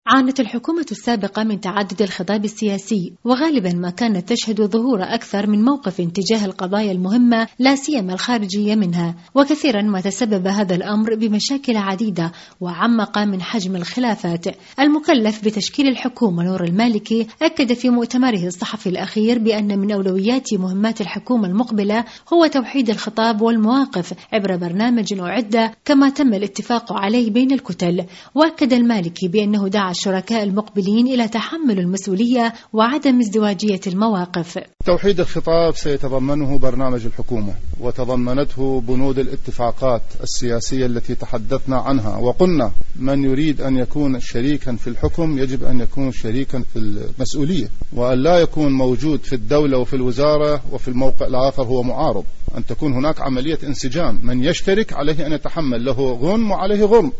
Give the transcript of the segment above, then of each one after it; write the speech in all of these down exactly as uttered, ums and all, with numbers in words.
عانت الحكومة السابقة من تعدد الخطاب السياسي، وغالبا ما كانت تشهد ظهور أكثر من موقف تجاه القضايا المهمة لا سيما الخارجية منها، وكثيرا ما تسبب هذا الأمر بمشاكل عديدة وعمق من حجم الخلافات. المكلف بتشكيل الحكومة نور المالكي أكد في مؤتمره الصحفي الأخير بأن من أولويات مهمات الحكومة المقبلة هو توحيد الخطاب والمواقف عبر برنامج أعد كما تم الاتفاق عليه بين الكتل. وأكد المالكي بأنه دعا الشركاء المقبلين إلى تحمل المسؤولية وعدم ازدواجية المواقف. توحيد الخطاب سيتضمنه برنامج الحكومة، وتضمنته بنود الاتفاقات السياسية التي تحدثنا عنها، وقلنا من يريد أن يكون شريكا في الحكم يجب أن يكون شريكا في المسؤولية، وأن لا يكون موجود في الدولة وفي الوزارة وفي الموقع الآخر هو معارض، أن تكون هناك عملية انسجام، من يشترك عليه أن يتحمل، له غنم وعليه غرم،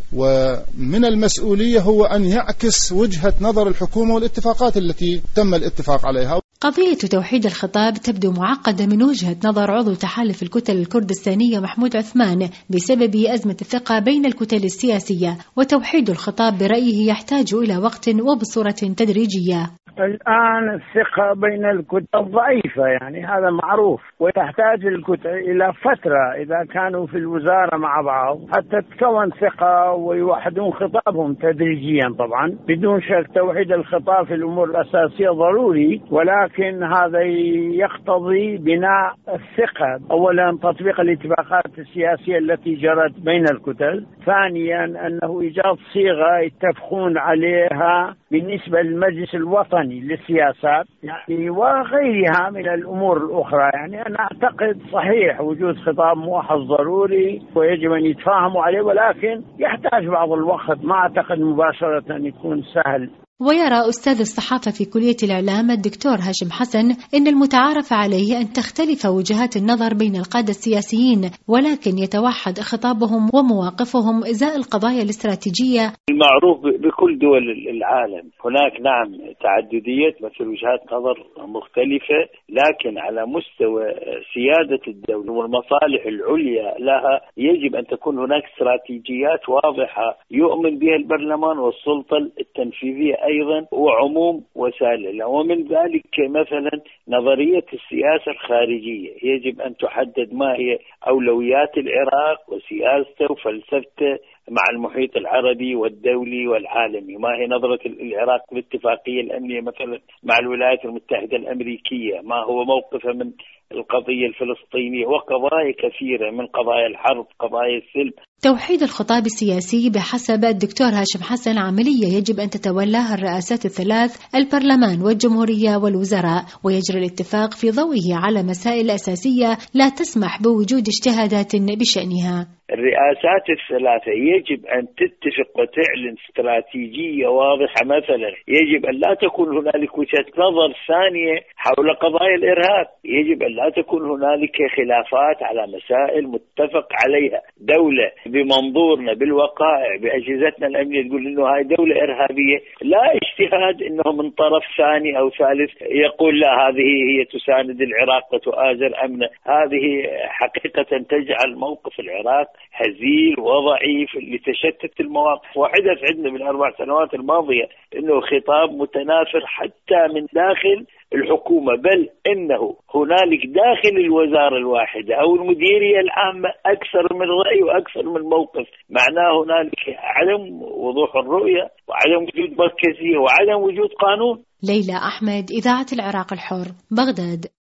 ومن المسؤولية هو أن يعكس وجهة نظر الحكومة والاتفاقات التي تم الاتفاق عليها. قضية توحيد الخطاب تبدو معقدة من وجهة نظر عضو تحالف الكتل الكردستانية محمود عثمان بسبب أزمة الثقة بين الكتل السياسية، وتوحيد الخطاب برأيه يحتاج إلى وقت وبصورة تدريجية. الآن الثقة بين الكتل ضعيفة، يعني هذا معروف، وتحتاج الكتل إلى فترة إذا كانوا في الوزارة مع بعض حتى تكون ثقة ويوحدون خطابهم تدريجيا. طبعا بدون شك توحيد الخطاب في الأمور الأساسية ضروري، ولكن هذا يقتضي بناء الثقة. أولا تطبيق الاتفاقات السياسية التي جرت بين الكتل، ثانيا أنه إيجاد صيغة يتفقون عليها بالنسبة للمجلس الوطني للسياسات يعني وغيرها من الأمور الأخرى. يعني أنا أعتقد صحيح وجود خطاب موحد ضروري ويجب أن يتفاهموا عليه، ولكن يحتاج بعض الوقت، ما أعتقد مباشرة أن يكون سهل. ويرى أستاذ الصحافة في كلية الإعلام الدكتور هاشم حسن إن المتعارف عليه أن تختلف وجهات النظر بين القادة السياسيين، ولكن يتوحد خطابهم ومواقفهم إزاء القضايا الاستراتيجية. المعروف بكل دول العالم هناك نعم تعددية مثل وجهات نظر مختلفة، لكن على مستوى سيادة الدولة والمصالح العليا لها يجب أن تكون هناك استراتيجيات واضحة يؤمن بها البرلمان والسلطة التنفيذية أيضا وعموم وسائل. ومن ذلك مثلا نظرية السياسة الخارجية، يجب أن تحدد ما هي أولويات العراق وسياسته وفلسفته مع المحيط العربي والدولي والعالمي، ما هي نظرة العراق للاتفاقية الأمنية مثلا مع الولايات المتحدة الأمريكية، ما هو موقفه من القضية الفلسطينية وقضايا كثيرة من قضايا الحرب، قضايا السلم. توحيد الخطاب السياسي بحسب الدكتور هاشم حسن عملية يجب أن تتولاها الرئاسات الثلاث، البرلمان والجمهورية والوزراء، ويجري الاتفاق في ضوئه على مسائل أساسية لا تسمح بوجود اجتهادات بشأنها. الرئاسات الثلاثة يجب أن تتفق وتعلن استراتيجية واضحة. مثلا يجب أن لا تكون هنالك وجهة نظر ثانية حول قضايا الإرهاب، يجب أن لا تكون هنالك خلافات على مسائل متفق عليها. دولة بمنظورنا بالوقائع بأجهزتنا الأمنية تقول إنه هاي دولة إرهابية، لا اجتهاد إنه من طرف ثاني أو ثالث يقول لا هذه هي تساند العراق وتؤازر أمنه. هذه حقيقة تجعل موقف العراق هزيل وضعيف لتشتت المواقف. وحدث عندنا بالأربع سنوات الماضية إنه خطاب متنافر حتى من داخل الحكومة، بل إنه هنالك داخل الوزارة الواحدة أو المديرية العامة أكثر من رأي وأكثر من موقف، معناه هنالك عدم وضوح الرؤية وعدم وجود مركزية وعدم وجود قانون. ليلى أحمد، إذاعة العراق الحر، بغداد.